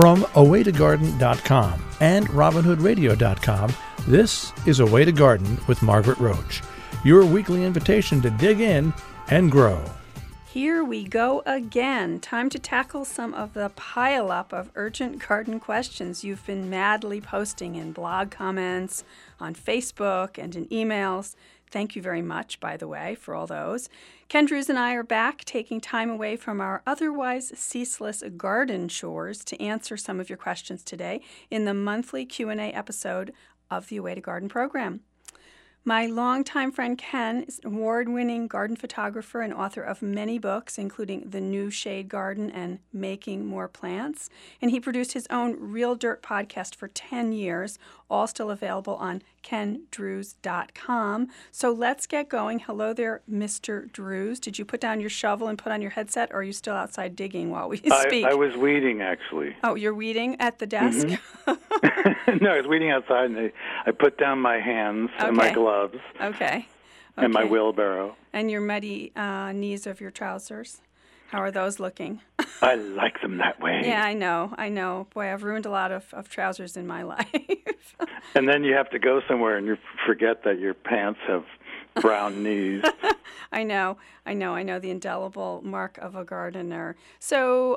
From awaytogarden.com and robinhoodradio.com, this is A Way to Garden with Margaret Roach, your weekly invitation to dig in and grow. Here we go again. Time to tackle some of the pile-up of urgent garden questions you've been madly posting in blog comments, on Facebook, and in emails. Thank you very much, by the way, for all those. Ken Drewes and I are back, taking time away from our otherwise ceaseless garden chores to answer some of your questions today in the monthly Q&A episode of the A Way to Garden program. My longtime friend Ken is an award-winning garden photographer and author of many books, including The New Shade Garden and Making More Plants. And he produced his own Real Dirt podcast for 10 years, all still available on kendrewes.com. So let's get going. Hello there, Mr. Drewes. Did you put down your shovel and put on your headset, or are you still outside digging while we speak? I was weeding, actually. Oh, you're weeding at the desk? Mm-hmm. No, I was weeding outside, and I put down my hands and my gloves. Okay. And my wheelbarrow. And your muddy knees of your trousers. How are those looking? I like them that way. Yeah, I know. Boy, I've ruined a lot of trousers in my life. And then you have to go somewhere and you forget that your pants have brown knees. I know the indelible mark of a gardener. So,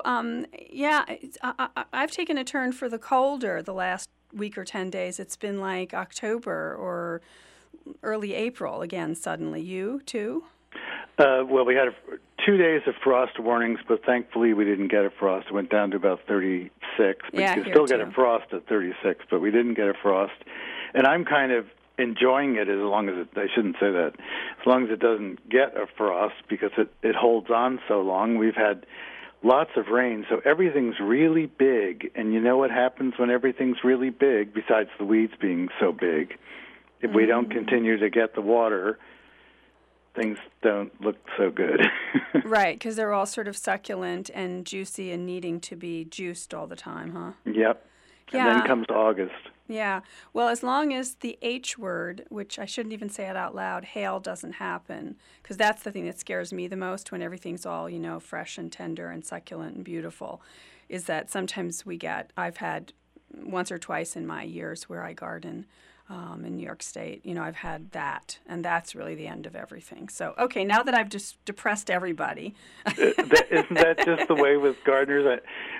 I've taken a turn for the colder the last week or 10 days. It's been like October or early April again suddenly. You, too? Well, we had 2 days of frost warnings, but thankfully we didn't get a frost. It went down to about 36. But you can still get a frost at 36, but we didn't get a frost. And I'm kind of enjoying it as long as I shouldn't say that, as long as it doesn't get a frost, because it holds on so long. We've had lots of rain, so everything's really big. And you know what happens when everything's really big, besides the weeds being so big? If we don't continue to get the water, things don't look so good. Right, because they're all sort of succulent and juicy and needing to be juiced all the time, huh? Yep. And then comes August. Yeah. Well, as long as the H word, which I shouldn't even say it out loud, hail, doesn't happen, because that's the thing that scares me the most when everything's all, fresh and tender and succulent and beautiful, is that sometimes I've had once or twice in my years where I garden, in New York State, I've had that, and that's really the end of everything. So, okay, now that I've just depressed everybody. Isn't that just the way with gardeners?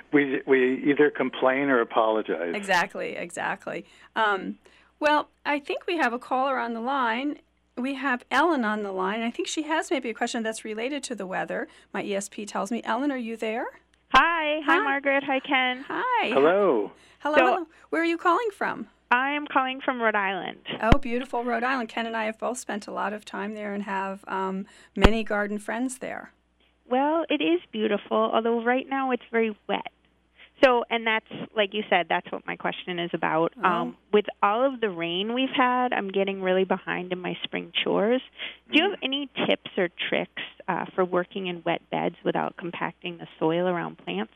We either complain or apologize. Exactly. Well, I think we have a caller on the line. We have Ellen on the line. I think she has maybe a question that's related to the weather. My ESP tells me. Ellen, are you there? Hi, Margaret. Hi, Ken. Hi. Hello. Hello. Where are you calling from? I'm calling from Rhode Island. Oh, beautiful Rhode Island. Ken and I have both spent a lot of time there and have many garden friends there. Well, it is beautiful, although right now it's very wet. So, and that's, like you said, that's what my question is about. With all of the rain we've had, I'm getting really behind in my spring chores. Do you have any tips or tricks for working in wet beds without compacting the soil around plants?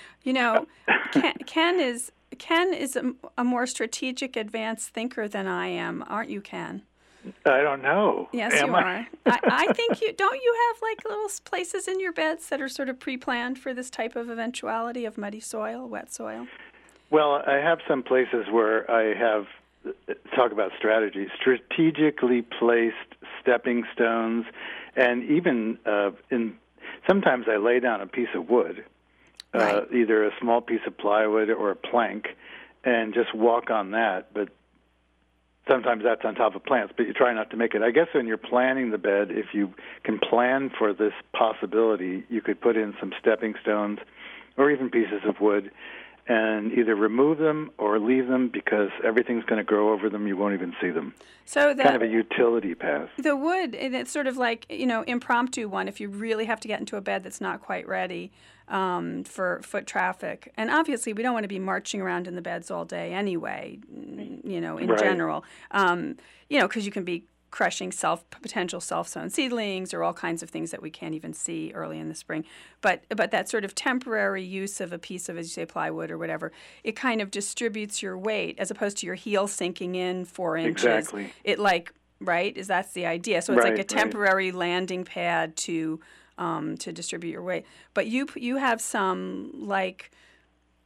Ken is a more strategic, advanced thinker than I am, aren't you, Ken? I don't know. Yes, you are. I think don't you have like little places in your beds that are sort of pre-planned for this type of eventuality of muddy soil, wet soil? Well, I have some places where I have, talk about strategy, strategically placed stepping stones, and even sometimes I lay down a piece of wood. Right. Either a small piece of plywood or a plank, and just walk on that. But sometimes that's on top of plants, but you try not to make it. I guess when you're planning the bed, if you can plan for this possibility, you could put in some stepping stones or even pieces of wood and either remove them or leave them, because everything's going to grow over them. You won't even see them. So kind of a utility path. The wood, it's sort of like, impromptu one if you really have to get into a bed that's not quite ready for foot traffic. And obviously we don't want to be marching around in the beds all day anyway, in general, because you can be crushing potential self-sown seedlings or all kinds of things that we can't even see early in the spring. But that sort of temporary use of a piece of, as you say, plywood or whatever, it kind of distributes your weight as opposed to your heel sinking in 4 inches. Exactly. That's the idea. So it's like a temporary landing pad to distribute your weight. But you have some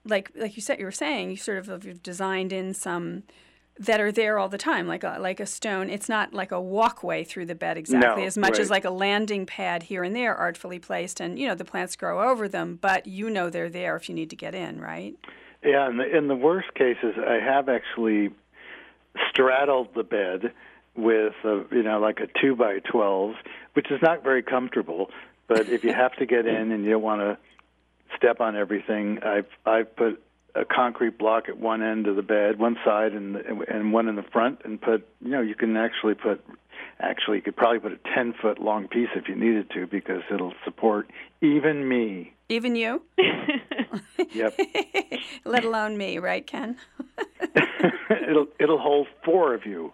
like you were saying, you sort of have designed in some that are there all the time, like a stone. It's not like a walkway through the bed exactly, as much as like a landing pad here and there, artfully placed, and the plants grow over them, but they're there if you need to get in, right? Yeah, in the worst cases, I have actually straddled the bed with like a 2x12, which is not very comfortable. But if you have to get in and you don't want to step on everything, I've put a concrete block at one end of the bed, one side, and one in the front, and put, you can actually you could probably put a 10-foot long piece if you needed to, because it'll support even me. Even you? Yep. Let alone me, right, Ken? It'll hold 4 of you.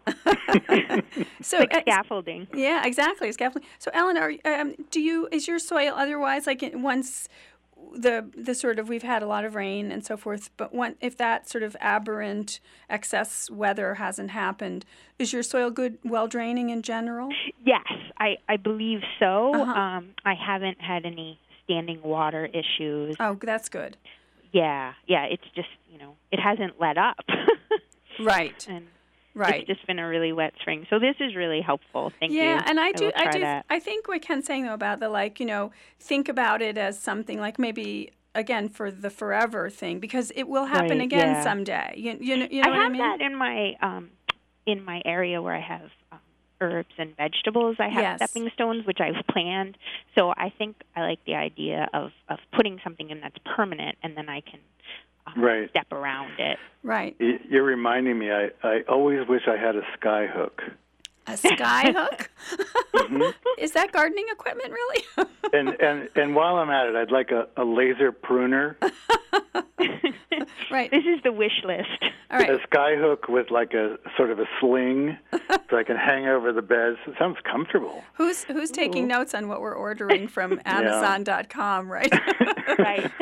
So like scaffolding. Yeah, exactly, scaffolding. So, Ellen, is your soil otherwise once the sort of, we've had a lot of rain and so forth, but if that sort of aberrant excess weather hasn't happened, is your soil well draining in general? Yes, I believe so. Uh-huh. I haven't had any standing water issues. Oh, that's good. Yeah, it's just, it hasn't let up. Right. And right. It's just been a really wet spring. So this is really helpful. Thank you. Yeah, and I think what Ken's saying though about the think about it as something like maybe again for the forever thing, because it will happen again someday. You know what I mean? I have that in my area where I have herbs and vegetables. I have stepping stones, which I've planned. So I think I like the idea of putting something in that's permanent, and then I can step around it. Right. You're reminding me, I always wish I had a sky hook. A sky hook? Mm-hmm. Is that gardening equipment, really? and while I'm at it, I'd like a laser pruner. Right. This is the wish list. All right. A sky hook with like a sort of a sling, so I can hang over the bed. It sounds comfortable. Who's taking notes on what we're ordering from Amazon.com, right? Right.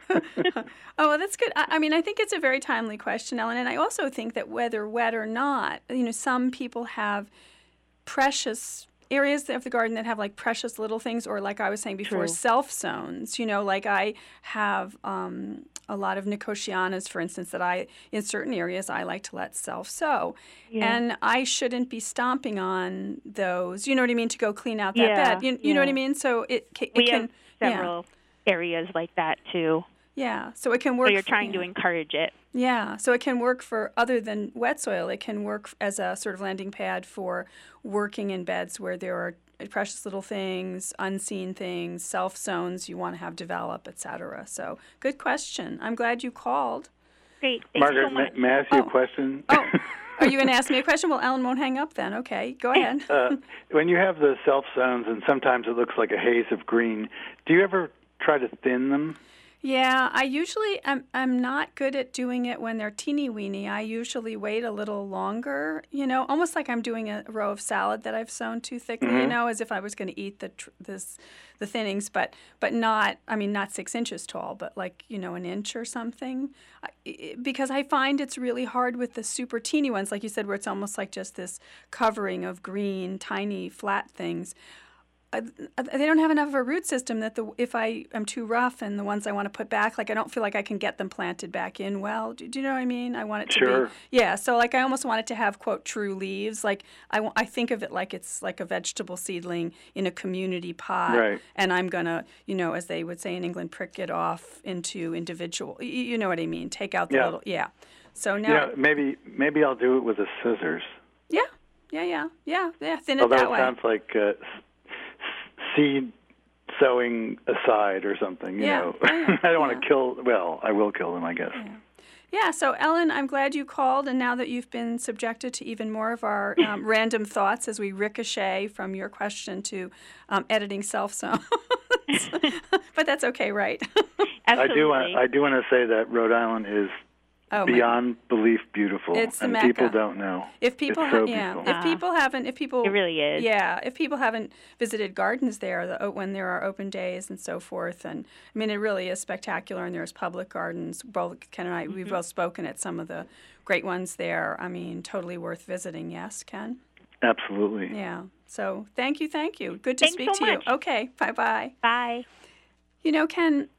Oh, well, that's good. I mean, I think it's a very timely question, Ellen, and I also think that whether wet or not, some people have precious areas of the garden that have like precious little things, or like I was saying before, self-zones. Like I have a lot of Nicotianas, for instance, that in certain areas I like to let self-sow. Yeah. And I shouldn't be stomping on those, you know what I mean, to go clean out that bed. You know what I mean? So it can... We have several areas like that, too. Yeah, so it can work. So you're trying to encourage it. Yeah, so it can work for, other than wet soil, it can work as a sort of landing pad for working in beds where there are precious little things, unseen things, self-zones you want to have develop, etc. So good question. I'm glad you called. Great. Thank Margaret, you so much. may I ask you a question? Oh, are you going to ask me a question? Well, Ellen won't hang up then. Okay, go ahead. When you have the self-zones, and sometimes it looks like a haze of green, do you ever try to thin them? Yeah, I usually I'm not good at doing it when they're teeny weeny. I usually wait a little longer, almost like I'm doing a row of salad that I've sown too thickly, as if I was going to eat the thinnings, but not 6 inches tall, but like an inch or something, because I find it's really hard with the super teeny ones, like you said, where it's almost like just this covering of green, tiny, flat things. They don't have enough of a root system that if I am too rough and the ones I want to put back, like I don't feel like I can get them planted back in well. Do you know what I mean? I want it to be, so like I almost want it to have, quote, true leaves. Like I think of it like it's like a vegetable seedling in a community pot. Right. And I'm going to, as they would say in England, prick it off into individual, you know what I mean? Take out the little, So now. Maybe I'll do it with the scissors. Yeah. Thin it Although that way. It sounds like seed sowing aside or something, I don't want to kill, I will kill them, I guess. Yeah, so Ellen, I'm glad you called, and now that you've been subjected to even more of our random thoughts as we ricochet from your question to editing self-sown. But that's okay, right? Absolutely. I do want to say that Rhode Island is beyond belief beautiful, it's the and Mecca. people don't know. If people, it's so beautiful. It really is. Yeah, if people haven't visited gardens there when there are open days and so forth, and I mean it really is spectacular. And there's public gardens. Both Ken and I, we've both spoken at some of the great ones there. I mean, totally worth visiting. Yes, Ken. Absolutely. Yeah. So thank you. Good to speak to you. Okay. Bye. Bye. Ken,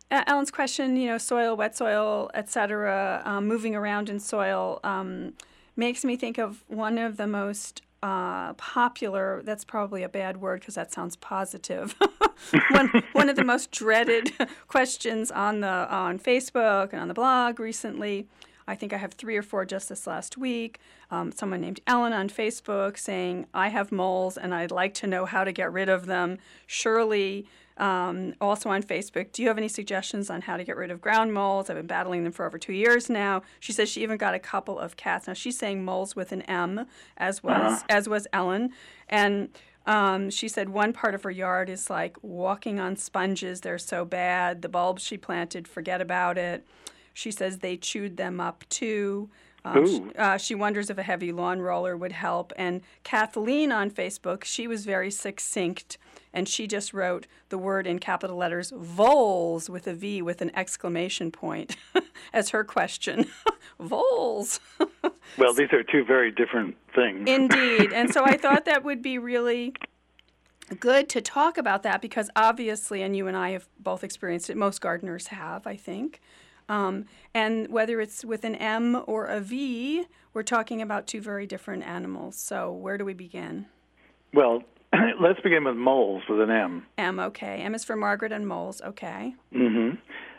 Ellen's question, soil, wet soil, etc., moving around in soil, makes me think of one of the most popular, that's probably a bad word because that sounds positive, one of the most dreaded questions on Facebook and on the blog recently. I think I have 3 or 4 just this last week. Someone named Ellen on Facebook saying, I have moles and I'd like to know how to get rid of them. Shirley, also on Facebook, do you have any suggestions on how to get rid of ground moles? I've been battling them for over 2 years now. She says she even got a couple of cats. Now she's saying moles with an M, as was Ellen. And she said one part of her yard is like walking on sponges. They're so bad. The bulbs she planted, forget about it. She says they chewed them up too. She wonders if a heavy lawn roller would help. And Kathleen on Facebook, she was very succinct, and she just wrote the word in capital letters, voles, with a V with an exclamation point, as her question. Voles. Well, these are 2 very different things. Indeed. And so I thought that would be really good to talk about that because obviously, and you and I have both experienced it, most gardeners have, I think. And whether it's with an M or a V, we're talking about 2 very different animals. So where do we begin? Well, let's begin with moles with an M. M, okay. M is for Margaret and moles, okay. Mm-hmm.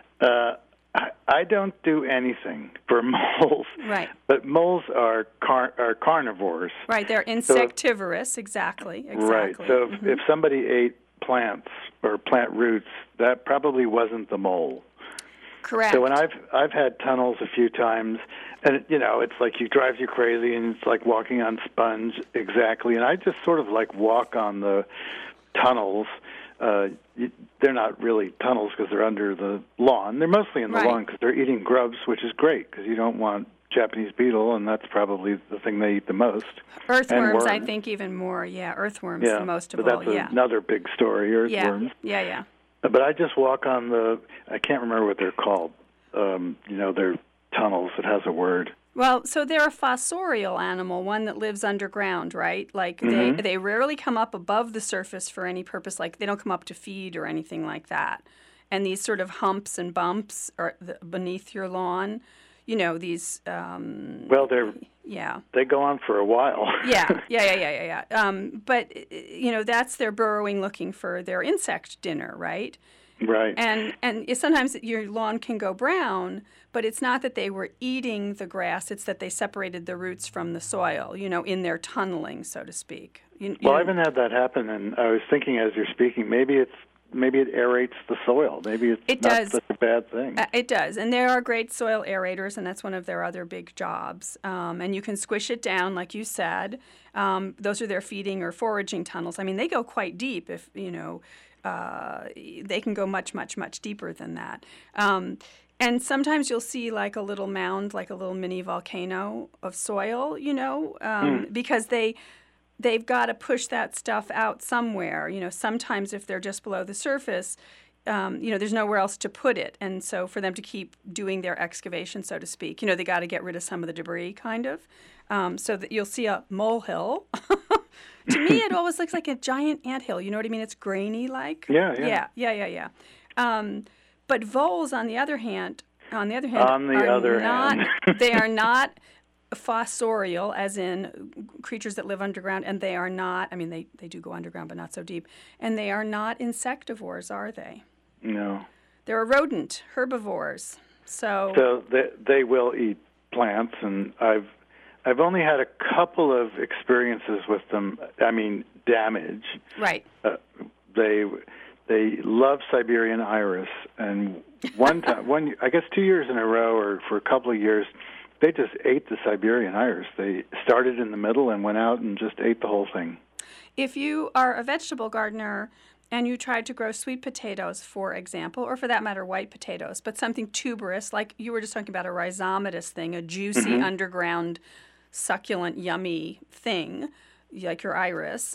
I don't do anything for moles. Right. But moles are carnivores. Right, they're insectivorous, exactly. Right, so if somebody ate plants or plant roots, that probably wasn't the mole. Correct. So when I've had tunnels a few times, and it's like it drives you crazy, and it's like walking on sponge exactly. And I just sort of like walk on the tunnels. They're not really tunnels because they're under the lawn. They're mostly in the lawn because they're eating grubs, which is great because you don't want Japanese beetle, and that's probably the thing they eat the most. Earthworms, I think, even more. Yeah, earthworms the most of all. But that's another big story. Earthworms. Yeah. But I just walk on I can't remember what they're called. They're tunnels. It has a word. Well, so they're a fossorial animal, one that lives underground, right? Like they rarely come up above the surface for any purpose. Like they don't come up to feed or anything like that. And these sort of humps and bumps are beneath your lawn. These. Well, they go on for a while. Yeah. But that's their burrowing, looking for their insect dinner, right? Right. And sometimes your lawn can go brown, but it's not that they were eating the grass; it's that they separated the roots from the soil. In their tunneling, so to speak. I haven't had that happen, and I was thinking as you're speaking, maybe it aerates the soil. Maybe it's not such a bad thing. It does. And there are great soil aerators, and that's one of their other big jobs. And you can squish it down, like you said. Those are their feeding or foraging tunnels. I mean, they go quite deep if, they can go much, much, much deeper than that. And sometimes you'll see like a little mound, like a little mini volcano of soil, because they've got to push that stuff out somewhere. Sometimes if they're just below the surface, there's nowhere else to put it. And so for them to keep doing their excavation, so to speak, they got to get rid of some of the debris, kind of. So that you'll see a molehill. To me, it always looks like a giant anthill. You know what I mean? It's grainy like. Yeah. But voles, on the other hand, they are not fossorial, as in creatures that live underground, and they are not, I mean, they do go underground, but not so deep, and they are not insectivores, are they? No. They're a rodent, herbivores. So they will eat plants, and I've only had a couple of experiences with them. I mean, damage. Right. They love Siberian iris, and I guess 2 years in a row, or for a couple of years, they just ate the Siberian iris. They started in the middle and went out and just ate the whole thing. If you are a vegetable gardener and you tried to grow sweet potatoes, for example, or for that matter, white potatoes, but something tuberous, like you were just talking about a rhizomatous thing, a juicy underground, succulent, yummy thing, like your iris,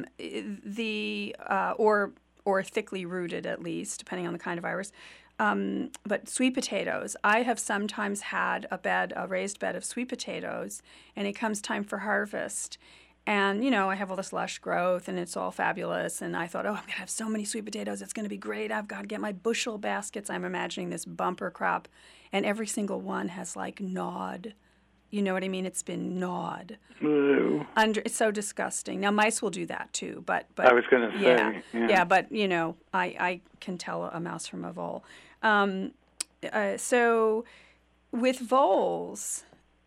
or thickly rooted at least, depending on the kind of iris. But sweet potatoes, I have sometimes had a raised bed of sweet potatoes, and it comes time for harvest, And, I have all this lush growth and it's all fabulous. And I thought, I'm going to have so many sweet potatoes. It's going to be great. I've got to get my bushel baskets. I'm imagining this bumper crop. And every single one has gnawed. You know what I mean? It's been gnawed. Ew. It's so disgusting. Now, mice will do that too. But I was going to say. Yeah, but, I can tell a mouse from a vole. So with voles,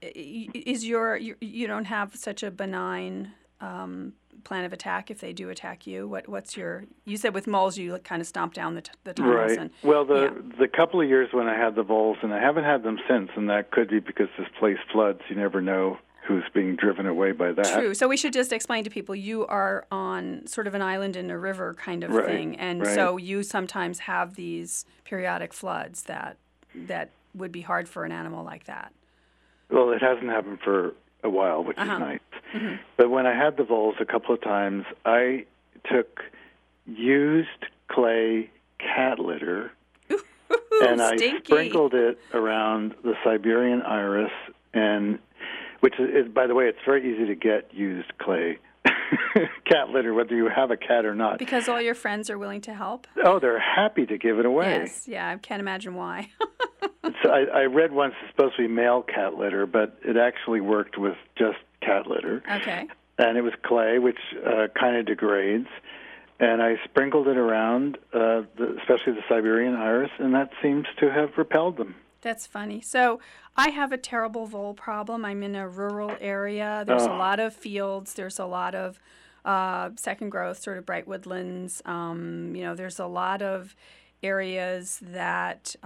you don't have such a benign plan of attack if they do attack you. What's you said with moles you kind of stomp down the tunnels. Right. The couple of years when I had the voles, and I haven't had them since, and that could be because this place floods. You never know who's being driven away by that. True. So we should just explain to people you are on sort of an island in a river kind of thing, and so you sometimes have these periodic floods that would be hard for an animal like that. Well, it hasn't happened for a while, which is nice. Mm-hmm. But when I had the voles a couple of times, I took used clay cat litter and I sprinkled it around the Siberian iris, and which is, by the way, it's very easy to get used clay cat litter, whether you have a cat or not. Because all your friends are willing to help? Oh, they're happy to give it away. Yes, yeah, I can't imagine why. So I read once it's supposed to be male cat litter, but it actually worked with just cat litter. Okay. And it was clay, which kind of degrades. And I sprinkled it around, especially the Siberian iris, and that seems to have repelled them. That's funny. So I have a terrible vole problem. I'm in a rural area. There's a lot of fields. There's a lot of second growth, sort of bright woodlands. There's a lot of areas that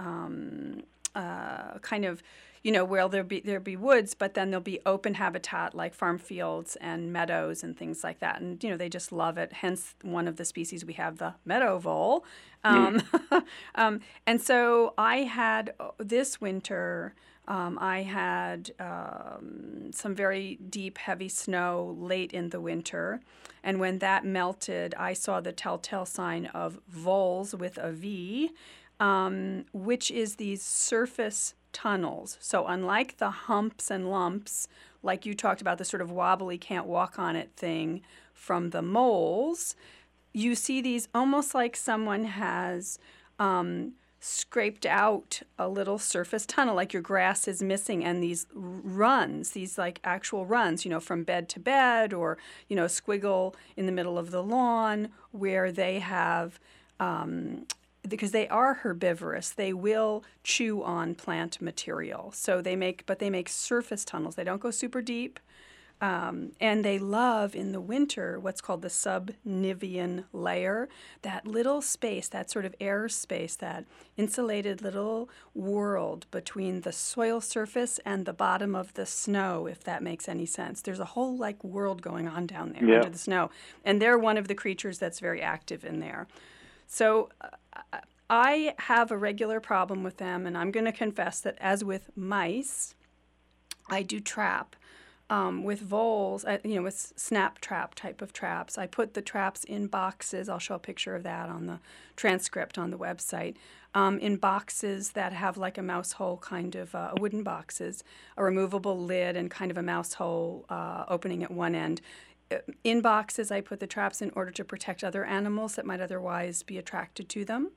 kind of, where there'll be woods, but then there'll be open habitat like farm fields and meadows and things like that. And, they just love it. Hence, one of the species we have, the meadow vole. And so I had this winter, I had some very deep, heavy snow late in the winter. And when that melted, I saw the telltale sign of voles with a V, which is these surface tunnels. So unlike the humps and lumps, like you talked about, the sort of wobbly, can't walk on it thing from the moles, you see these almost like someone has scraped out a little surface tunnel, like your grass is missing, and these runs, these like actual runs, from bed to bed, or, a squiggle in the middle of the lawn where they have because they are herbivorous, they will chew on plant material. So they make surface tunnels. They don't go super deep. And they love, in the winter, what's called the subnivean layer, that little space, that sort of air space, that insulated little world between the soil surface and the bottom of the snow, if that makes any sense. There's a whole world going on down there under the snow. And they're one of the creatures that's very active in there. So I have a regular problem with them, and I'm going to confess that, as with mice, I do trap. With voles, with snap trap type of traps, I put the traps in boxes. I'll show a picture of that on the transcript on the website. In boxes that have like a mouse hole, kind of wooden boxes, a removable lid, and kind of a mouse hole opening at one end. In boxes, I put the traps in order to protect other animals that might otherwise be attracted to them.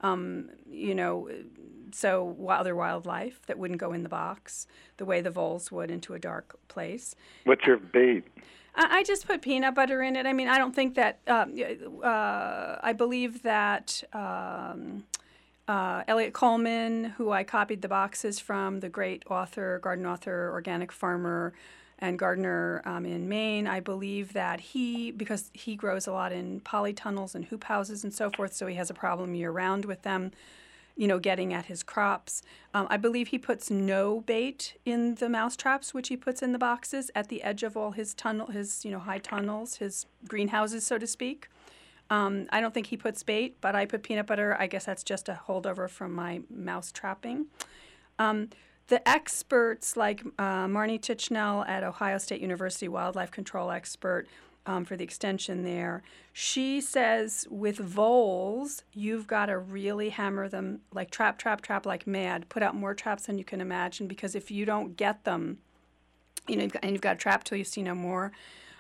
So other wildlife that wouldn't go in the box the way the voles would into a dark place. What's your bait? I just put peanut butter in it. I mean, I don't think that, I believe that Elliot Coleman, who I copied the boxes from, the great author, garden author, organic farmer, and gardener in Maine, I believe that because he grows a lot in polytunnels and hoop houses and so forth, so he has a problem year-round with them, getting at his crops. I believe he puts no bait in the mouse traps, which he puts in the boxes at the edge of all his high tunnels, his greenhouses, so to speak. I don't think he puts bait, but I put peanut butter. I guess that's just a holdover from my mouse trapping. The experts like Marnie Tichnell at Ohio State University, wildlife control expert for the extension there, she says with voles, you've got to really hammer them, like trap like mad, put out more traps than you can imagine, because if you don't get them, and you've got to trap till you see no more,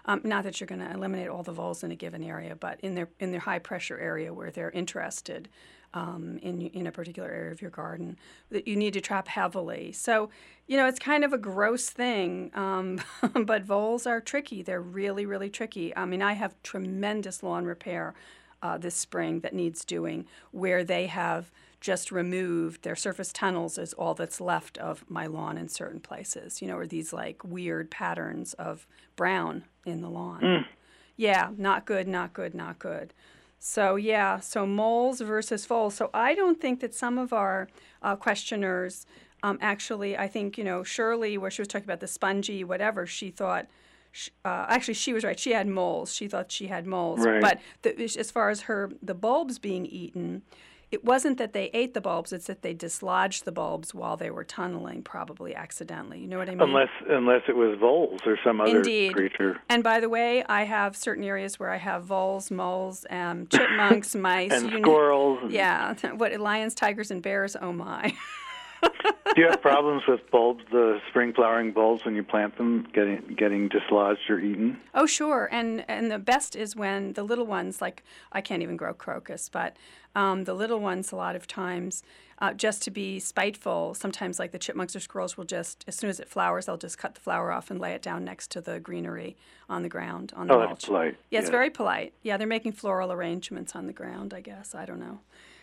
Not that you're going to eliminate all the voles in a given area, but in their high pressure area where they're interested in a particular area of your garden, that you need to trap heavily. So, it's kind of a gross thing, but voles are tricky. They're really, really tricky. I mean, I have tremendous lawn repair this spring that needs doing, where they have just removed their surface tunnels is all that's left of my lawn in certain places, or these like weird patterns of brown in the lawn. Yeah, not good, not good, not good. So moles versus voles. So I don't think that some of our questioners actually, I think, Shirley, where she was talking about the spongy whatever, she thought, actually she was right, she had moles. She thought she had moles. Right. But as far as the bulbs being eaten, it wasn't that they ate the bulbs, it's that they dislodged the bulbs while they were tunneling, probably accidentally. You know what I mean? Unless it was voles or some other creature. And by the way, I have certain areas where I have voles, moles, chipmunks, mice. And squirrels. Yeah, lions, tigers, and bears, oh my. Do you have problems with bulbs, the spring flowering bulbs, when you plant them, getting dislodged or eaten? Oh, sure. And the best is when the little ones, like I can't even grow crocus, but the little ones a lot of times, just to be spiteful, sometimes like the chipmunks or squirrels will just, as soon as it flowers, they'll just cut the flower off and lay it down next to the greenery on the ground, on the mulch. That's polite. Yeah, it's very polite. Yeah, they're making floral arrangements on the ground, I guess. I don't know.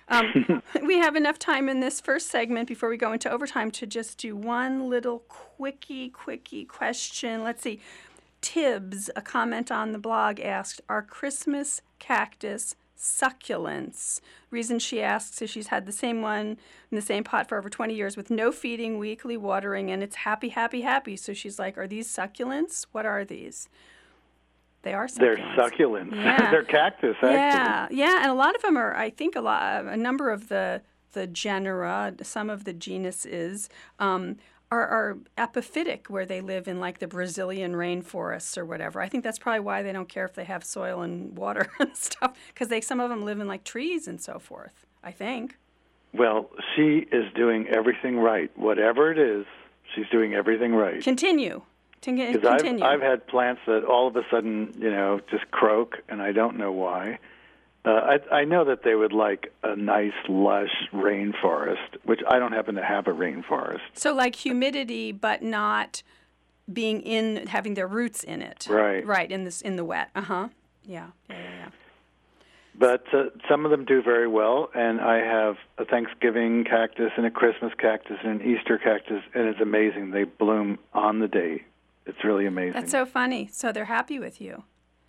We have enough time in this first segment before we go into overtime to just do one little quickie question. Let's see. Tibbs, a comment on the blog, asked, are Christmas cactus succulents? Reason she asks is she's had the same one in the same pot for over 20 years with no feeding, weekly watering, and it's happy. So she's like, are these succulents? What are these? They are succulents. They're succulents. Yeah. They're cactus, actually. Yeah, and a lot of them are, I think a number of the genera, some of the genuses, are epiphytic, where they live in like the Brazilian rainforests or whatever. I think that's probably why they don't care if they have soil and water and stuff, because some of them live in like trees and so forth, I think. Well, she is doing everything right. Whatever it is, she's doing everything right. Continue. Because I've had plants that all of a sudden, just croak, and I don't know why. I know that they would like a nice, lush rainforest, which I don't happen to have a rainforest. So like humidity, but not having their roots in it. Right. Right, in the wet. Yeah. But some of them do very well, and I have a Thanksgiving cactus and a Christmas cactus and an Easter cactus, and it's amazing. They bloom on the day. It's really amazing. That's so funny. So they're happy with you.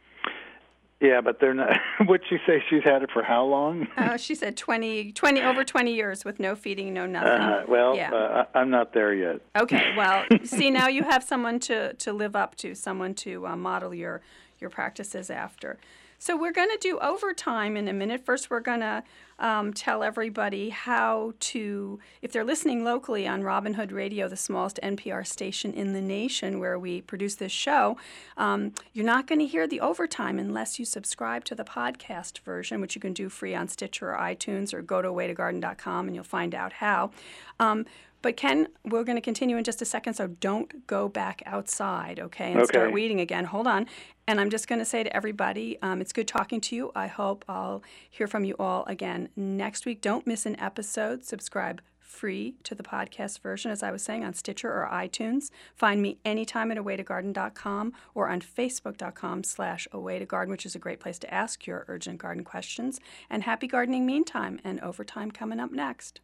Yeah, but they're not. What'd she say? She's had it for how long? She said over 20 years with no feeding, no nothing. I'm not there yet. Okay, well, see, now you have someone to live up to, someone to model your practices after. So we're going to do overtime in a minute. First, we're going to tell everybody how to, if they're listening locally on Robin Hood Radio, the smallest NPR station in the nation where we produce this show, you're not going to hear the overtime unless you subscribe to the podcast version, which you can do free on Stitcher or iTunes, or go to awaytogarden.com and you'll find out how. But Ken, we're going to continue in just a second, so don't go back outside, okay, and start weeding again. Hold on. And I'm just going to say to everybody, it's good talking to you. I hope I'll hear from you all again next week. Don't miss an episode. Subscribe free to the podcast version, as I was saying, on Stitcher or iTunes. Find me anytime at awaytogarden.com or on facebook.com/awaytogarden, which is a great place to ask your urgent garden questions. And happy gardening meantime, and overtime coming up next.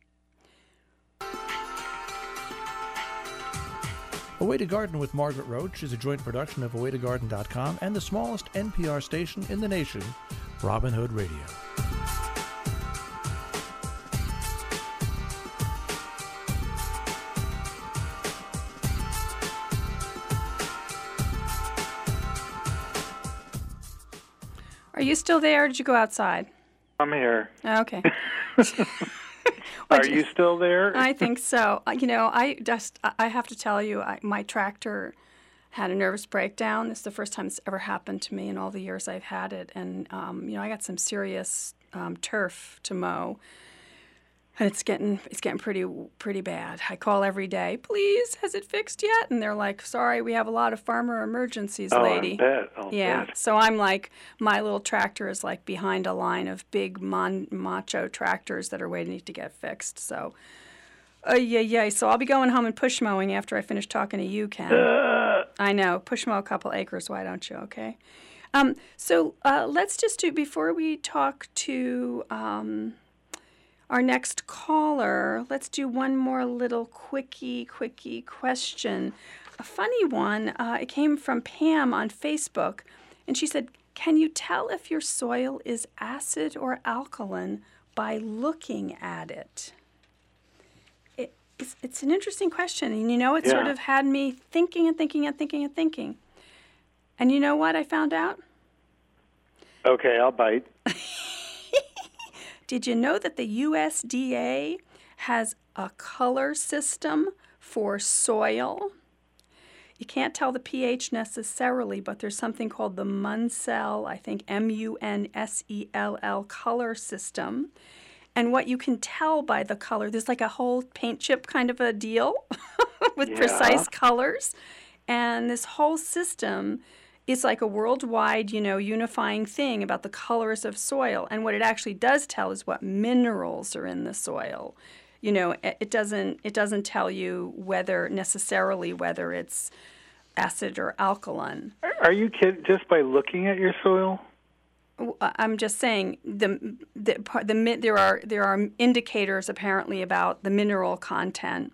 A Way to Garden with Margaret Roach is a joint production of awaytogarden.com and the smallest NPR station in the nation, Robin Hood Radio. Are you still there, or did you go outside? I'm here. Okay. Are you still there? I think so. I have to tell you, my tractor had a nervous breakdown. This is the first time it's ever happened to me in all the years I've had it. And, I got some serious turf to mow. And it's getting pretty bad. I call every day, please, has it fixed yet? And they're like, sorry, we have a lot of farmer emergencies, lady. I'll bet. So I'm like, my little tractor is like behind a line of big macho tractors that are waiting to get fixed. So, So I'll be going home and push mowing after I finish talking to you, Ken. I know. Push mow a couple acres, why don't you, okay? So let's just do, before we talk to our next caller, let's do one more little quickie question. A funny one. It came from Pam on Facebook, and she said, can you tell if your soil is acid or alkaline by looking at it? It's an interesting question, and it sort of had me thinking. And you know what I found out? Okay, I'll bite. Did you know that the USDA has a color system for soil? You can't tell the pH necessarily, but there's something called the Munsell, I think Munsell color system. And what you can tell by the color, there's like a whole paint chip kind of a deal with precise colors. And this whole system is like a worldwide, unifying thing about the colors of soil. And what it actually does tell is what minerals are in the soil. It doesn't tell you whether it's acid or alkaline. Are you kidding? Just by looking at your soil? I'm just saying there are indicators apparently about the mineral content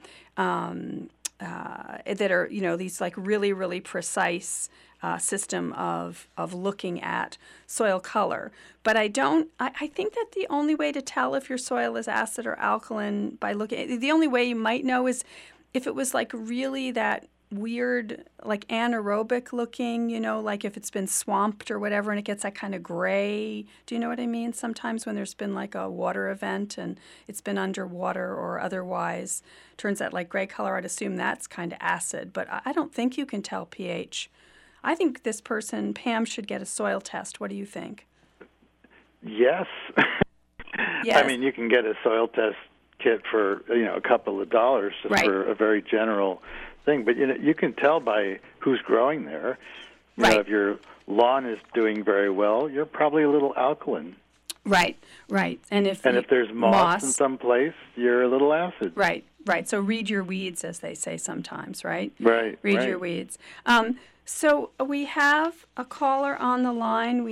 that are these like really, really precise system of looking at soil color. But I think that the only way to tell if your soil is acid or alkaline by looking, the only way you might know is if it was like really that weird, like anaerobic looking, like if it's been swamped or whatever and it gets that kind of gray. Do you know what I mean? Sometimes when there's been like a water event and it's been underwater or otherwise turns that like gray color, I'd assume that's kind of acid. But I don't think you can tell pH. I think this person, Pam, should get a soil test. What do you think? Yes. Yes. I mean, you can get a soil test kit for, a couple of dollars just for a very general thing. But, you can tell by who's growing there. If your lawn is doing very well, you're probably a little alkaline. Right. And if there's moss in some place, you're a little acid. Right. So read your weeds, as they say sometimes, right? Right. Read your weeds. So we have a caller on the line.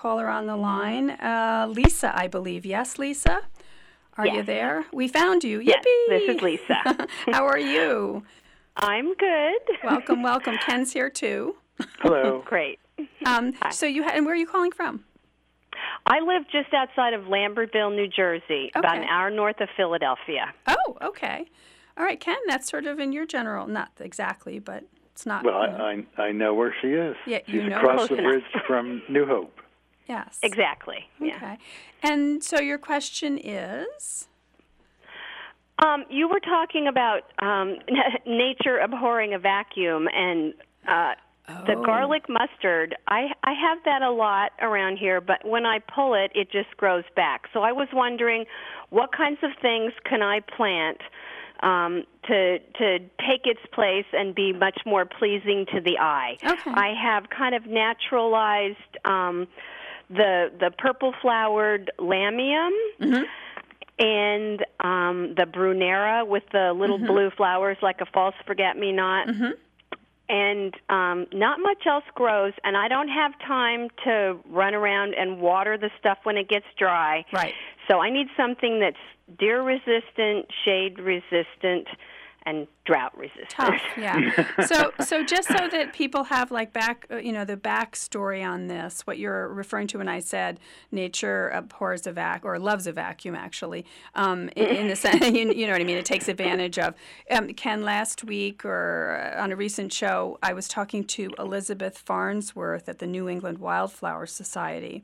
Lisa, I believe. Yes, Lisa? Are you there? We found you. Yes, Yippee! this is Lisa. How are you? I'm good. Welcome. Ken's here, too. Hello. Great. So and where are you calling from? I live just outside of Lambertville, New Jersey, about an hour north of Philadelphia. Oh, okay. All right, Ken, that's sort of in your general, not exactly, but it's not. Well, I know where she is. Yeah, She's across the bridge from New Hope. Yes. Exactly. Okay. Yeah. And so your question is? You were talking about nature abhorring a vacuum, and the garlic mustard. I have that a lot around here, but when I pull it, it just grows back. So I was wondering, what kinds of things can I plant to take its place and be much more pleasing to the eye? Okay. I have kind of naturalized the purple flowered lamium. Mm-hmm. And the Brunera with the little blue flowers like a false forget-me-not. Mm-hmm. And not much else grows, and I don't have time to run around and water the stuff when it gets dry. Right. So I need something that's deer-resistant, shade-resistant, and drought-resistant. Tough, yeah. So just so that people have like the backstory on this, what you're referring to when I said nature abhors a vacuum or loves a vacuum, actually, in the sense, you know what I mean. It takes advantage of. Ken, last week or on a recent show, I was talking to Elizabeth Farnsworth at the New England Wildflower Society.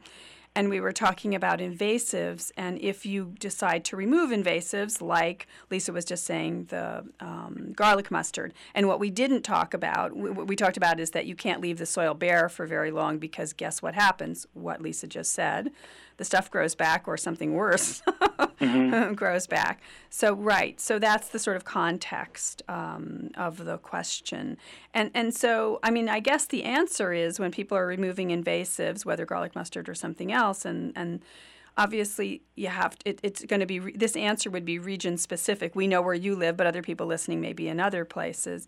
and we were talking about invasives, and if you decide to remove invasives, like Lisa was just saying, the garlic mustard, and what we didn't talk about, what we talked about is that you can't leave the soil bare for very long because guess what happens? What Lisa just said. The stuff grows back, or something worse grows back. So, right. So that's the sort of context of the question. And so, I mean, I guess the answer is when people are removing invasives, whether garlic mustard or something else, and obviously you have it's going to be this answer would be region specific. We know where you live, but other people listening may be in other places.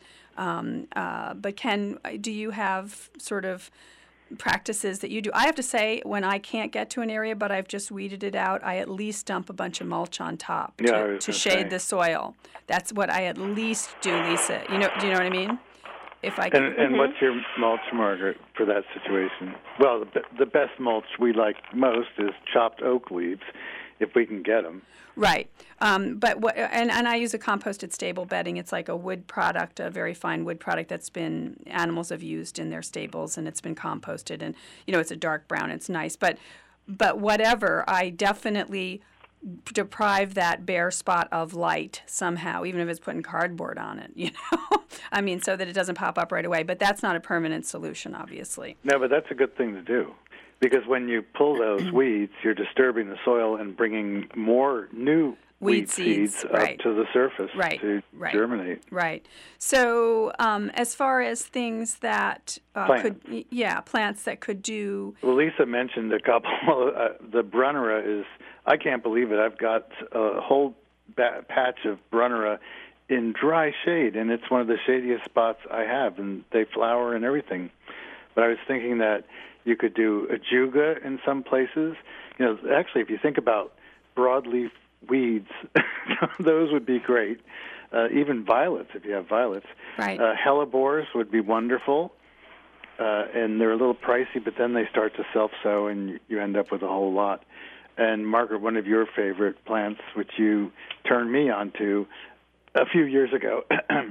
But do you have sort of practices that you do? I have to say, when I can't get to an area but I've just weeded it out, I at least dump a bunch of mulch on top to shade the soil. That's what I at least do, Lisa. Do you know what I mean? If I can. And what's your mulch, Margaret, for that situation? Well, the best mulch we like most is chopped oak leaves, if we can get them. Right. But I use a composted stable bedding. It's like a wood product, a very fine wood product that's been animals have used in their stables, and it's been composted. And it's a dark brown. It's nice. But whatever, I definitely deprive that bare spot of light somehow, even if it's putting cardboard on it. I mean, so that it doesn't pop up right away. But that's not a permanent solution, obviously. No, but that's a good thing to do. Because when you pull those weeds, you're disturbing the soil and bringing more new weed seeds up to the surface to germinate. Right. So as far as things that plants that could do... Well, Lisa mentioned a couple. The Brunnera is, I can't believe it. I've got a whole patch of Brunnera in dry shade, and it's one of the shadiest spots I have, and they flower and everything. But I was thinking that you could do ajuga in some places. Actually, if you think about broadleaf weeds, those would be great. Even violets, if you have violets. Right. Hellebores would be wonderful, and they're a little pricey, but then they start to self-sow, and you end up with a whole lot. And Margaret, one of your favorite plants, which you turned me on to a few years ago,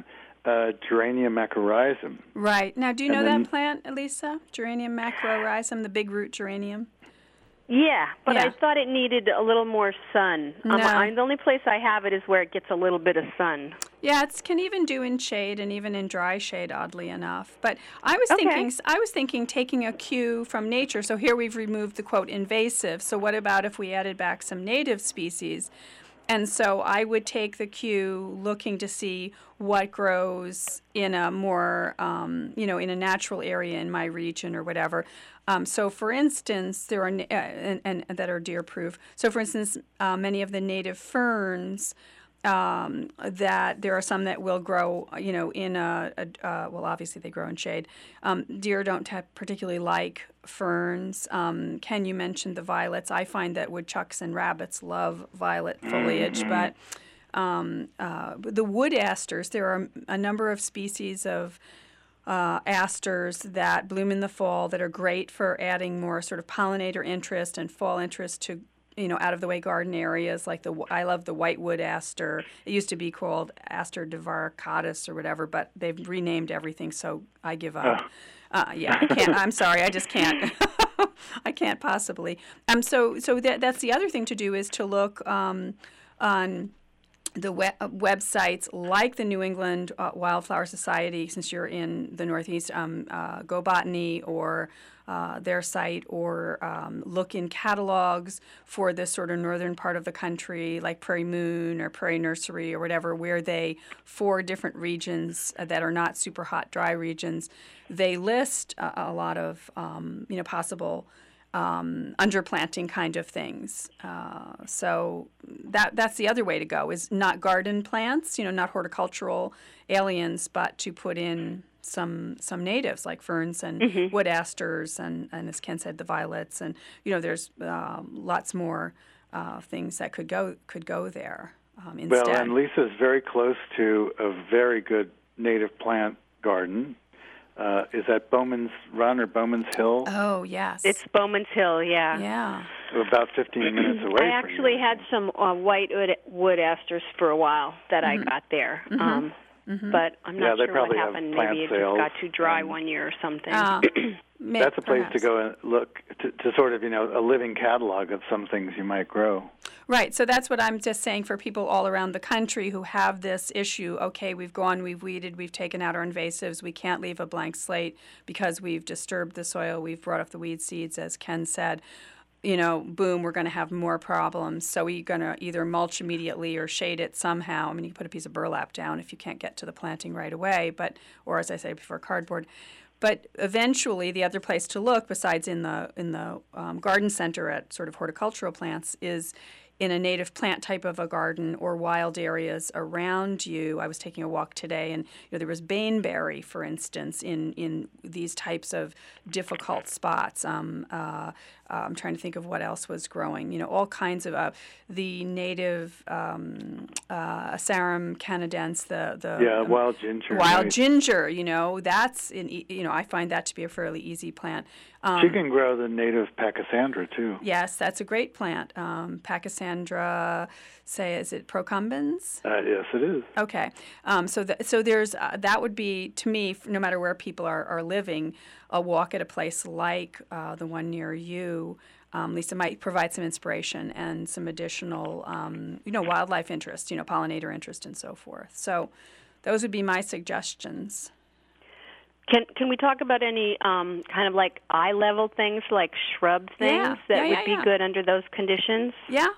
Geranium macrorhizum. Right. Now, do you know that plant, Elisa? Geranium macrorhizum, the big root geranium? Yeah, but I thought it needed a little more sun. No. The only place I have it is where it gets a little bit of sun. Yeah, it can even do in shade and even in dry shade, oddly enough. But I was thinking taking a cue from nature. So here we've removed the, quote, invasive. So what about if we added back some native species? And so I would take the cue looking to see what grows in a more, in a natural area in my region or whatever. So, for instance, there are, and that are deer-proof. So, for instance, many of the native ferns, that there are some that will grow, in well, obviously they grow in shade. Deer don't particularly like ferns. Ken, you mentioned the violets. I find that woodchucks and rabbits love violet foliage, but the wood asters, there are a number of species of asters that bloom in the fall that are great for adding more sort of pollinator interest and fall interest to out-of-the-way garden areas. Like I love the whitewood aster. It used to be called Aster divaricata or whatever, but they've renamed everything, so I give up. I can't. I'm sorry, I just can't. I can't possibly. So that's the other thing to do is to look on the websites like the New England Wildflower Society, since you're in the Northeast, Go Botany or their site, or look in catalogs for the sort of northern part of the country, like Prairie Moon or Prairie Nursery or whatever, where they, for different regions that are not super hot, dry regions, they list a lot of possible underplanting kind of things. So that's the other way to go, is not garden plants, not horticultural aliens, but to put in some natives like ferns and wood asters and as Ken said, the violets, and there's lots more things that could go there instead. Well, and Lisa's very close to a very good native plant garden. Is that Bowman's Run or Bowman's Hill? Oh, yes. It's Bowman's Hill, yeah. Yeah. So about 15 minutes away. I actually had some white wood asters for a while that I got there. but I'm not sure what happened. Maybe it just got too dry one year or something. That's a place to go and look to sort of, a living catalog of some things you might grow. Right. So that's what I'm just saying for people all around the country who have this issue. Okay, we've weeded, we've taken out our invasives. We can't leave a blank slate because we've disturbed the soil. We've brought off the weed seeds, as Ken said. Boom, we're going to have more problems. So we're going to either mulch immediately or shade it somehow. I mean, you can put a piece of burlap down if you can't get to the planting right away, or as I say before, cardboard. But eventually, the other place to look, besides in the garden center at sort of horticultural plants, is in a native plant type of a garden or wild areas around you. I was taking a walk today, and there was baneberry, for instance, in these types of difficult spots. I'm trying to think of what else was growing. All kinds of the native Asarum canadense, the wild ginger. Wild ginger, that's I find that to be a fairly easy plant. She can grow the native Pachysandra too. Yes, that's a great plant. Pachysandra, is it procumbens? Yes, it is. Okay, so there's that would be, to me, no matter where people are living, a walk at a place like the one near you, Lisa, might provide some inspiration and some additional, wildlife interest, pollinator interest and so forth. So those would be my suggestions. Can we talk about any kind of like eye-level things, like shrub things that would be good under those conditions? Yeah.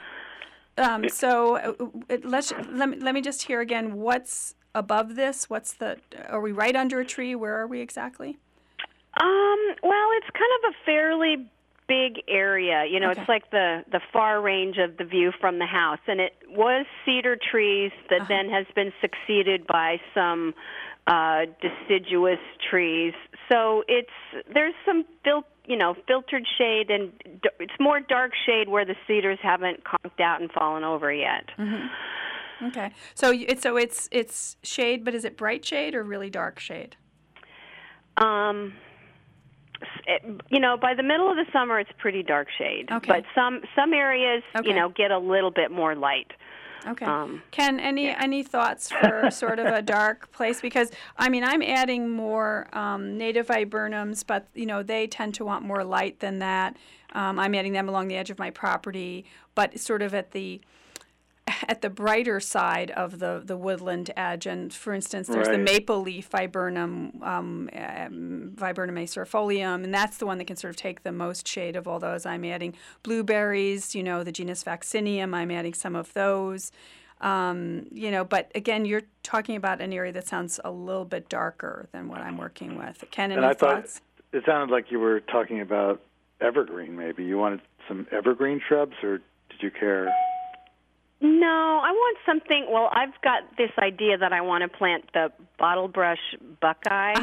So let me just hear again, what's above this? Are we right under a tree? Where are we exactly? Well, it's kind of a fairly big area. It's like the far range of the view from the house. And it was cedar trees that then has been succeeded by some deciduous trees. So there's some filtered shade, and it's more dark shade where the cedars haven't conked out and fallen over yet. Mm-hmm. Okay. So it's shade, but is it bright shade or really dark shade? By the middle of the summer, it's pretty dark shade. Okay. But some areas, get a little bit more light. Okay. Ken, any thoughts for sort of a dark place? Because, I'm adding more native viburnums, but, they tend to want more light than that. I'm adding them along the edge of my property, but sort of at the brighter side of the woodland edge. And, for instance, there's the maple leaf viburnum, Viburnum acerifolium, and that's the one that can sort of take the most shade of all those. I'm adding blueberries, the genus Vaccinium. I'm adding some of those. But again, you're talking about an area that sounds a little bit darker than what I'm working with. Ken, any thoughts? It sounded like you were talking about evergreen, maybe. You wanted some evergreen shrubs, or did you care? No, I want something. Well, I've got this idea that I want to plant the bottlebrush buckeye.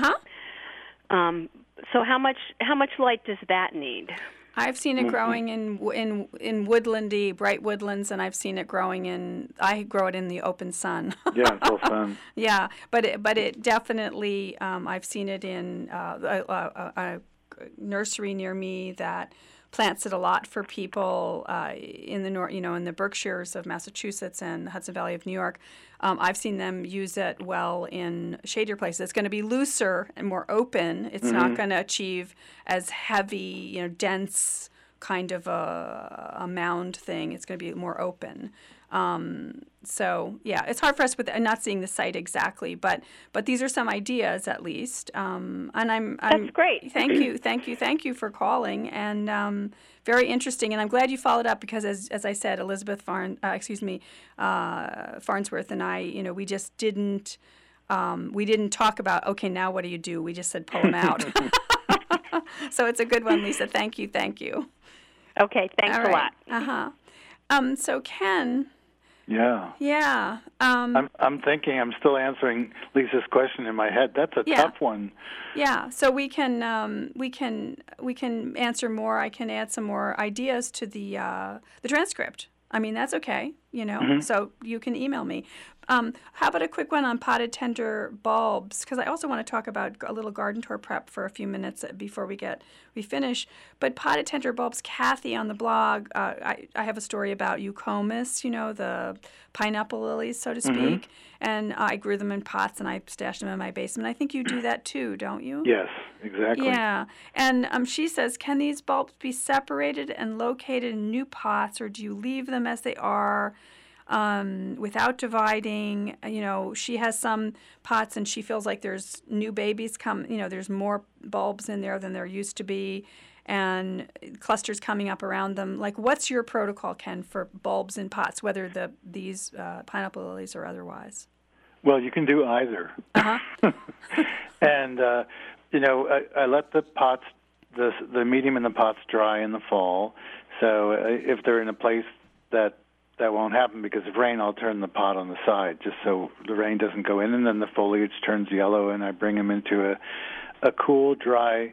So how much light does that need? I've seen it growing in woodlandy, bright woodlands, and I've seen it growing I grow it in the open sun. Yeah, it's all sun. Yeah, but it definitely, I've seen it in a nursery near me that plants it a lot for people in the in the Berkshires of Massachusetts and the Hudson Valley of New York. I've seen them use it well in shadier places. It's going to be looser and more open. It's not going to achieve as heavy, dense kind of a mound thing. It's going to be more open. So yeah, it's hard for us with not seeing the site exactly, but these are some ideas at least. And that's great. Thank you for calling, and very interesting. And I'm glad you followed up because as I said, Elizabeth Farnsworth and I, we just didn't talk about okay, now what do you do? We just said pull them out. So it's a good one, Lisa. Thank you. Okay, thanks a lot. So Ken. Yeah. Yeah. I'm thinking. I'm still answering Lisa's question in my head. That's a tough one. Yeah. So we can answer more. I can add some more ideas to the transcript. That's okay. So you can email me. How about a quick one on potted tender bulbs? Because I also want to talk about a little garden tour prep for a few minutes before we finish. But potted tender bulbs, Kathy on the blog, I have a story about eucomis, the pineapple lilies, so to speak. And I grew them in pots and I stashed them in my basement. I think you do that too, don't you? Yes, exactly. Yeah. And she says, can these bulbs be separated and located in new pots, or do you leave them as they are without dividing? She has some pots and she feels like there's new babies there's more bulbs in there than there used to be, and clusters coming up around them. Like, what's your protocol, Ken, for bulbs in pots, whether these pineapple lilies or otherwise? Well, you can do either. Uh-huh. And, I let the pots, the medium in the pots dry in the fall. So if they're in a place that won't happen because of rain, I'll turn the pot on the side just so the rain doesn't go in, and then the foliage turns yellow, and I bring them into a cool, dry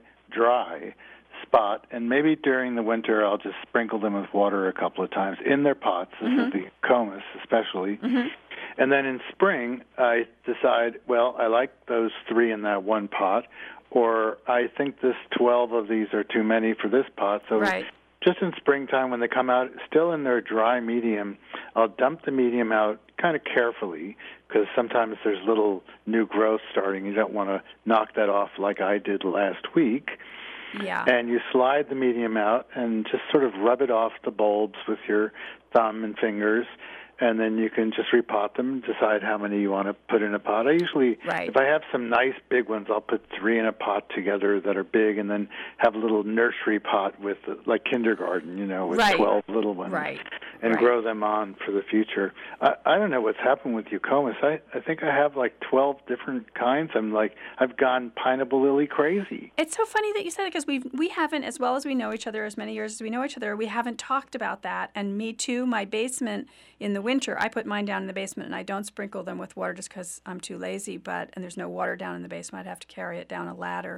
spot. And maybe during the winter I'll just sprinkle them with water a couple of times in their pots. This is the eucomis especially. Mm-hmm. And then in spring I decide, well, I like those 3 in that one pot, or I think 12 of these are too many for this pot. So just in springtime when they come out still in their dry medium, I'll dump the medium out kind of carefully, because sometimes there's little new growth starting. You don't want to knock that off like I did last week. Yeah. And you slide the medium out and just sort of rub it off the bulbs with your thumb and fingers, and then you can just repot them and decide how many you want to put in a pot. I usually, if I have some nice big ones, I'll put 3 in a pot together that are big, and then have a little nursery pot with, like kindergarten, with 12 little ones, and grow them on for the future. I don't know what's happened with eucomis. I think I have like 12 different kinds. I've gone pineapple lily crazy. It's so funny that you said it, because we haven't, as well as we know each other, as many years as we know each other, we haven't talked about that. And me too, my basement in the winter, I put mine down in the basement, and I don't sprinkle them with water just because I'm too lazy, and there's no water down in the basement. I'd have to carry it down a ladder,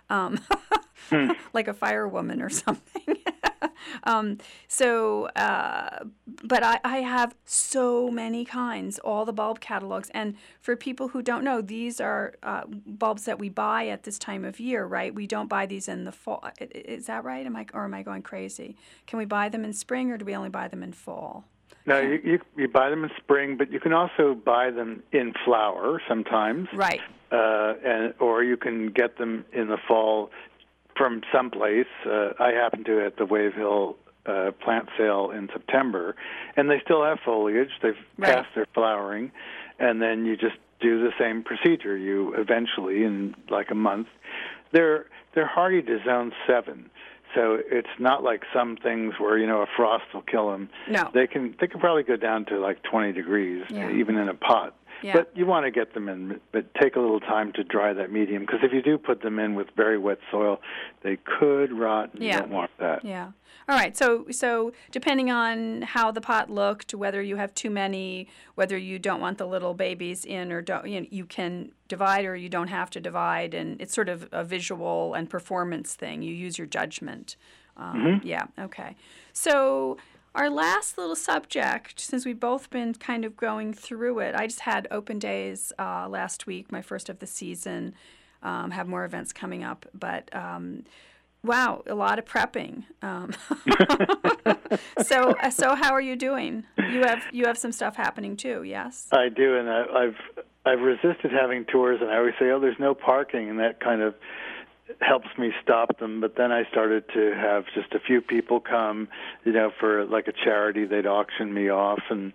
like a firewoman or something. But I have so many kinds, all the bulb catalogs. And for people who don't know, these are bulbs that we buy at this time of year, right? We don't buy these in the fall. Is that right? Am I going crazy? Can we buy them in spring, or do we only buy them in fall? No, you buy them in spring, but you can also buy them in flower sometimes. Right. Or you can get them in the fall from someplace. I happen to at the Wave Hill plant sale in September, and they still have foliage. They've passed their flowering, and then you just do the same procedure. You eventually, in like a month, they're hardy to zone 7. So it's not like some things where, a frost will kill them. No. They can probably go down to like 20 degrees, even in a pot. Yeah. But you want to get them in, but take a little time to dry that medium, because if you do put them in with very wet soil, they could rot, and you don't want that. Yeah. All right. So depending on how the pot looked, whether you have too many, whether you don't want the little babies in, or don't, you can divide, or you don't have to divide, and it's sort of a visual and performance thing. You use your judgment. Yeah. Okay. So our last little subject, since we've both been kind of going through it, I just had open days last week, my first of the season. Have more events coming up, but wow, a lot of prepping. So how are you doing? You have some stuff happening too, yes? I do, and I've resisted having tours, and I always say, there's no parking, and that kind of helps me stop them. But then I started to have just a few people come, for like a charity. They'd auction me off, and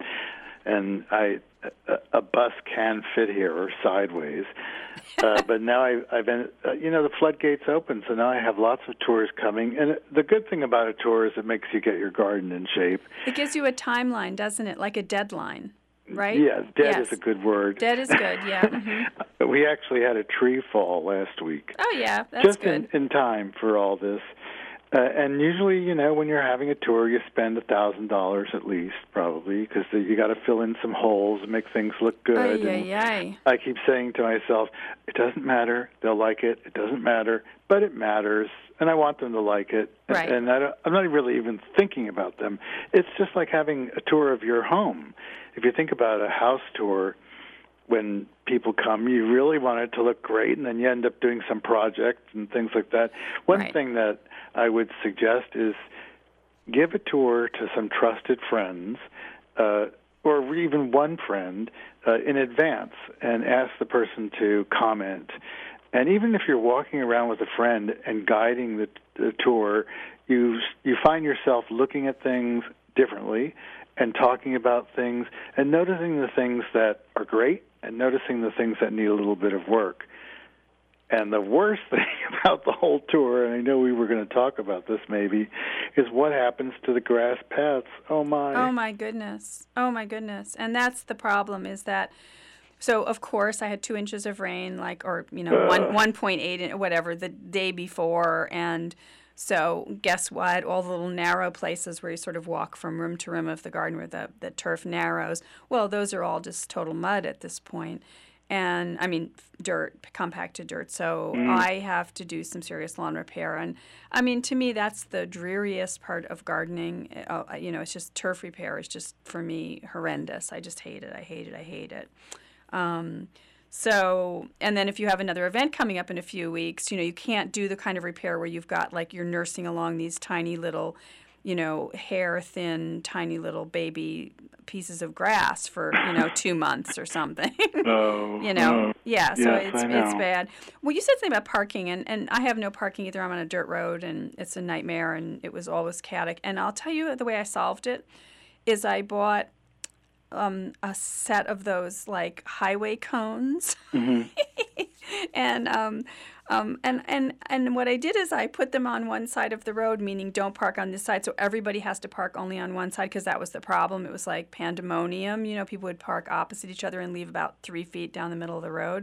a bus can fit here or sideways. But now I've been, the floodgates open, so now I have lots of tours coming. And the good thing about a tour is it makes you get your garden in shape. It gives you a timeline, doesn't it? Like a deadline, right? Yeah, is a good word. Dead is good, yeah. Mm-hmm. We actually had a tree fall last week. Oh, yeah, that's good. Just in time for all this. And usually, when you're having a tour, you spend $1,000 at least, probably, because you got to fill in some holes and make things look good. I keep saying to myself, it doesn't matter. They'll like it. It doesn't matter, but it matters, and I want them to like it. Right. And I'm not really even thinking about them. It's just like having a tour of your home. If you think about a house tour, when people come, you really want it to look great, and then you end up doing some project and things like that. One thing that I would suggest is give a tour to some trusted friends, or even one friend, in advance, and ask the person to comment. And even if you're walking around with a friend and guiding the tour, you find yourself looking at things differently and talking about things and noticing the things that are great and noticing the things that need a little bit of work. And the worst thing about the whole tour, and I know we were going to talk about this maybe, is what happens to the grass paths. Oh, my. Oh, my goodness. Oh, my goodness. And that's the problem, is that, so, of course, I had 2 inches of rain, 1.8, whatever, the day before, and so guess what? All the little narrow places where you sort of walk from room to room of the garden where the turf narrows, well, those are all just total mud at this point. And, I mean, dirt, compacted dirt. So I have to do some serious lawn repair. And, I mean, to me, that's the dreariest part of gardening. It's just turf repair is just, for me, horrendous. I just hate it. I hate it. So, and then if you have another event coming up in a few weeks, you can't do the kind of repair where you've got, like, you're nursing along these tiny little, hair-thin, tiny little baby pieces of grass for, 2 months or something. Yeah, so it's bad. Well, you said something about parking, and I have no parking either. I'm on a dirt road, and it's a nightmare, and it was always chaotic. And I'll tell you the way I solved it is I bought a set of those like highway cones, and what I did is I put them on one side of the road, meaning don't park on this side, so everybody has to park only on one side, because that was the problem. It was like pandemonium. People would park opposite each other and leave about 3 feet down the middle of the road.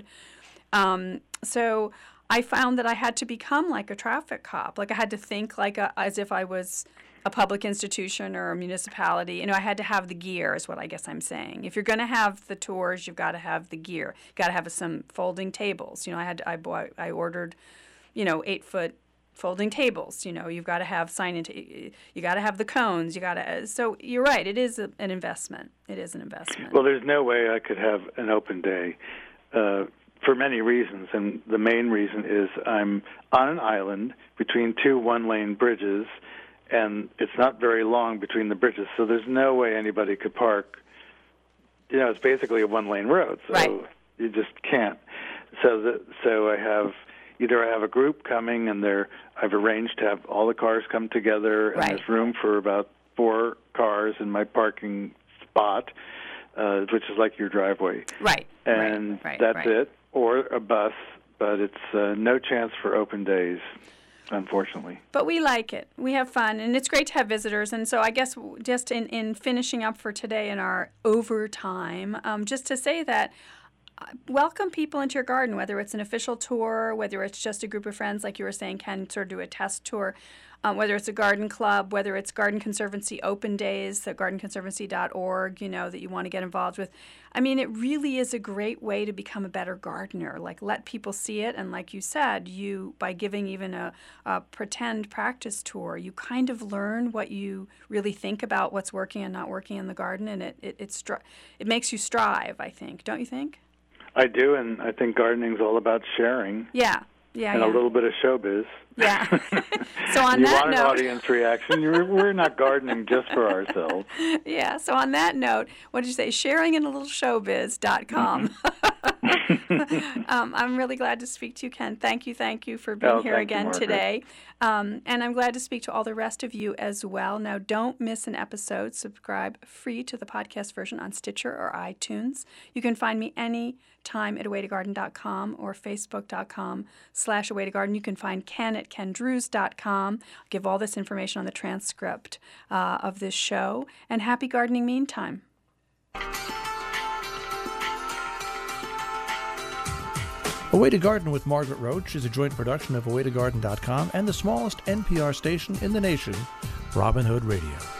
So I found that I had to become like a traffic cop. Like I had to think as if I was a public institution or a municipality. I had to have the gear is what I guess I'm saying. If you're going to have the tours, you've got to have the gear. You've got to have some folding tables. I ordered, 8-foot folding tables. You've got to have you got to have the cones. So you're right. It is an investment. It is an investment. Well, there's no way I could have an open day for many reasons, and the main reason is I'm on an island between 2 one-lane bridges, and it's not very long between the bridges, so there's no way anybody could park. It's basically a one-lane road, so you just can't. So I have a group coming, and I've arranged to have all the cars come together, and there's room for about 4 cars in my parking spot, which is like your driveway. Right. And that's it, or a bus, but it's no chance for open days, unfortunately. But we like it. We have fun, and it's great to have visitors. And so I guess just in finishing up for today in our overtime, just to say that welcome people into your garden, whether it's an official tour, whether it's just a group of friends, like you were saying, Ken, sort of do a test tour, whether it's a garden club, whether it's Garden Conservancy open days, the gardenconservancy.org, that you want to get involved with. I mean, it really is a great way to become a better gardener. Like, let people see it. And like you said, by giving even a pretend practice tour, you kind of learn what you really think about what's working and not working in the garden. And it makes you strive, I think. Don't you think? I do, and I think gardening's all about sharing. Yeah. And a little bit of showbiz. Yeah. So on that note, you want an audience reaction. We're not gardening just for ourselves. Yeah. So on that note, what did you say? sharinginalittleshowbiz.com. I'm really glad to speak to you, Ken. Thank you for being here again today. And I'm glad to speak to all the rest of you as well. Now, don't miss an episode. Subscribe free to the podcast version on Stitcher or iTunes. You can find me anytime at awaytogarden.com or facebook.com/awaytogarden. You can find Ken at kendrews.com. I'll give all this information on the transcript of this show. And happy gardening meantime. A Way to Garden with Margaret Roach is a joint production of awaytogarden.com and the smallest NPR station in the nation, Robin Hood Radio.